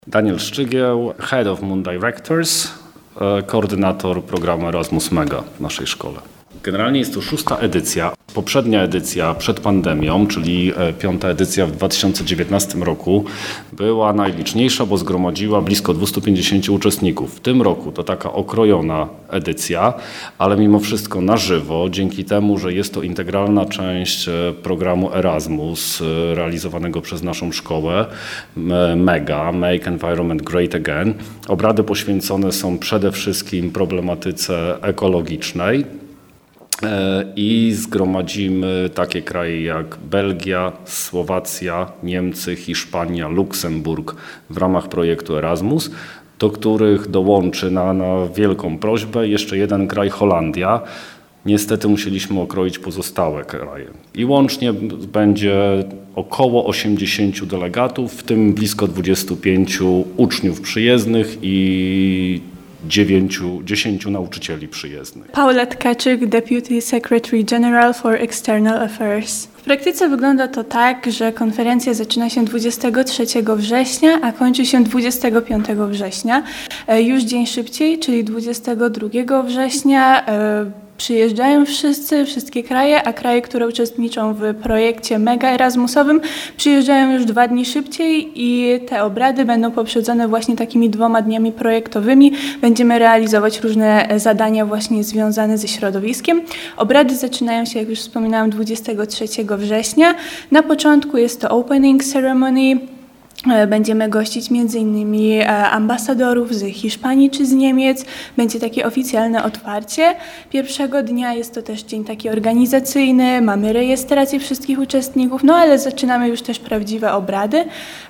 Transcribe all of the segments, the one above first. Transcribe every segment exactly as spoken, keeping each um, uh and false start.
Daniel Szczygieł, Head of Moon Directors, koordynator programu Erasmus Mega w naszej szkole. Generalnie jest to szósta edycja. Poprzednia edycja przed pandemią, czyli piąta edycja w dwa tysiące dziewiętnastym roku, była najliczniejsza, bo zgromadziła blisko dwieście pięćdziesiąt uczestników. W tym roku to taka okrojona edycja, ale mimo wszystko na żywo, dzięki temu, że jest to integralna część programu Erasmus realizowanego przez naszą szkołę Mega, Make Environment Great Again. Obrady poświęcone są przede wszystkim problematyce ekologicznej. I zgromadzimy takie kraje jak Belgia, Słowacja, Niemcy, Hiszpania, Luksemburg w ramach projektu Erasmus, do których dołączy na, na wielką prośbę jeszcze jeden kraj, Holandia. Niestety musieliśmy okroić pozostałe kraje. I łącznie będzie około osiemdziesięciu delegatów, w tym blisko dwudziestu pięciu uczniów przyjezdnych i dziewięciu, dziesięciu nauczycieli przyjezdnych. Paula Tkaczyk, Deputy Secretary General for External Affairs. W praktyce wygląda to tak, że konferencja zaczyna się dwudziestego trzeciego września, a kończy się dwudziestego piątego września. Już dzień szybciej, czyli dwudziestego drugiego września, przyjeżdżają wszyscy, wszystkie kraje, a kraje, które uczestniczą w projekcie Mega Erasmusowym, przyjeżdżają już dwa dni szybciej i te obrady będą poprzedzone właśnie takimi dwoma dniami projektowymi. Będziemy realizować różne zadania właśnie związane ze środowiskiem. Obrady zaczynają się, jak już wspominałam, dwudziestego trzeciego września. Na początku jest to opening ceremony. Będziemy gościć między innymi ambasadorów z Hiszpanii czy z Niemiec. Będzie takie oficjalne otwarcie. Pierwszego dnia jest to też dzień taki organizacyjny, mamy rejestrację wszystkich uczestników, no ale zaczynamy już też prawdziwe obrady.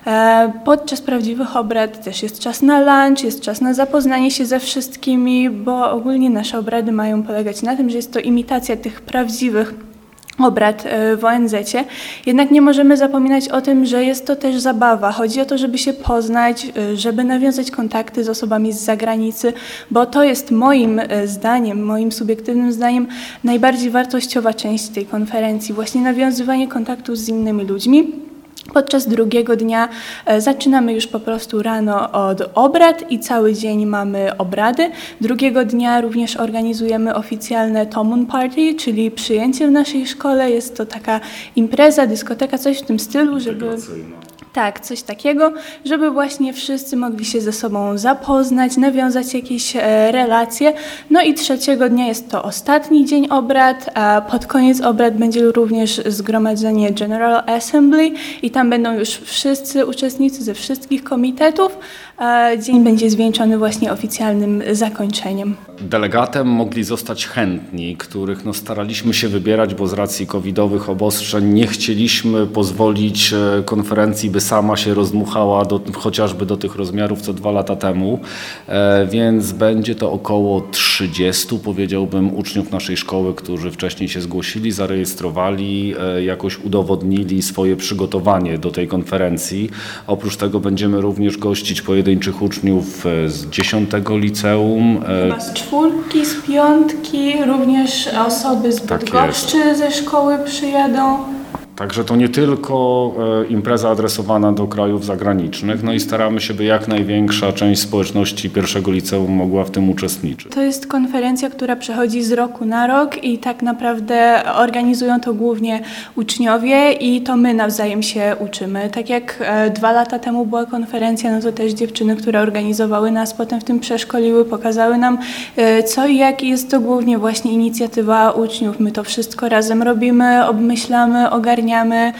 Podczas prawdziwych obrad też jest czas na lunch, jest czas na zapoznanie się ze wszystkimi, bo ogólnie nasze obrady mają polegać na tym, że jest to imitacja tych prawdziwych obrad w O N Z-cie. Jednak nie możemy zapominać o tym, że jest to też zabawa. Chodzi o to, żeby się poznać, żeby nawiązać kontakty z osobami z zagranicy, bo to jest moim zdaniem, moim subiektywnym zdaniem najbardziej wartościowa część tej konferencji. Właśnie nawiązywanie kontaktów z innymi ludźmi. Podczas drugiego dnia zaczynamy już po prostu rano od obrad i cały dzień mamy obrady. Drugiego dnia również organizujemy oficjalne Tomun Party, czyli przyjęcie w naszej szkole. Jest to taka impreza, dyskoteka, coś w tym stylu, żeby... Tak, coś takiego, żeby właśnie wszyscy mogli się ze sobą zapoznać, nawiązać jakieś e, relacje. No i trzeciego dnia jest to ostatni dzień obrad, a pod koniec obrad będzie również zgromadzenie General Assembly i tam będą już wszyscy uczestnicy ze wszystkich komitetów. A dzień będzie zwieńczony właśnie oficjalnym zakończeniem. Delegatem mogli zostać chętni, których no, staraliśmy się wybierać, bo z racji covidowych obostrzeń nie chcieliśmy pozwolić konferencji, by sama się rozdmuchała do, chociażby do tych rozmiarów co dwa lata temu, e, więc będzie to około trzydziestu, powiedziałbym, uczniów naszej szkoły, którzy wcześniej się zgłosili, zarejestrowali, e, jakoś udowodnili swoje przygotowanie do tej konferencji. Oprócz tego będziemy również gościć pojedynczych uczniów z dziesiątego liceum. Chyba z czwórki, z piątki, również osoby z Bydgoszczy ze szkoły przyjadą. Także to nie tylko impreza adresowana do krajów zagranicznych, no i staramy się, by jak największa część społeczności pierwszego liceum mogła w tym uczestniczyć. To jest konferencja, która przechodzi z roku na rok i tak naprawdę organizują to głównie uczniowie i to my nawzajem się uczymy. Tak jak dwa lata temu była konferencja, no to też dziewczyny, które organizowały nas, potem w tym przeszkoliły, pokazały nam co i jak. Jest to głównie właśnie inicjatywa uczniów. My to wszystko razem robimy, obmyślamy, ogarniamy.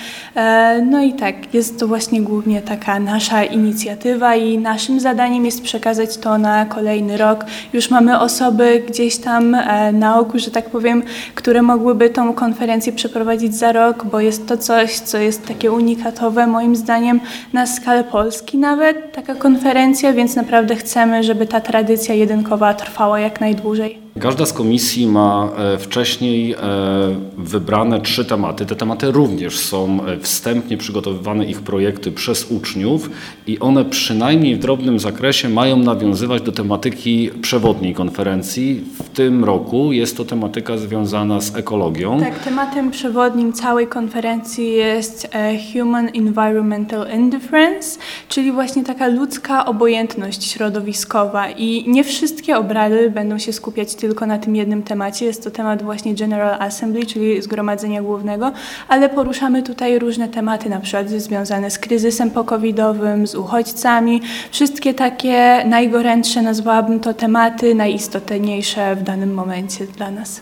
No i tak, jest to właśnie głównie taka nasza inicjatywa i naszym zadaniem jest przekazać to na kolejny rok. Już mamy osoby gdzieś tam na oku, że tak powiem, które mogłyby tą konferencję przeprowadzić za rok, bo jest to coś, co jest takie unikatowe moim zdaniem na skalę Polski nawet, taka konferencja, więc naprawdę chcemy, żeby ta tradycja jedynkowa trwała jak najdłużej. Każda z komisji ma e, wcześniej e, wybrane trzy tematy. Te tematy również są e, wstępnie przygotowywane, ich projekty przez uczniów i one przynajmniej w drobnym zakresie mają nawiązywać do tematyki przewodniej konferencji. W tym roku jest to tematyka związana z ekologią. Tak, tematem przewodnim całej konferencji jest e, Human Environmental Indifference, czyli właśnie taka ludzka obojętność środowiskowa i nie wszystkie obrady będą się skupiać tylko na tym jednym temacie. Jest to temat właśnie General Assembly, czyli Zgromadzenia Głównego, ale poruszamy tutaj różne tematy, na przykład związane z kryzysem pokowidowym, z uchodźcami. Wszystkie takie najgorętsze, nazwałabym to tematy najistotniejsze w danym momencie dla nas.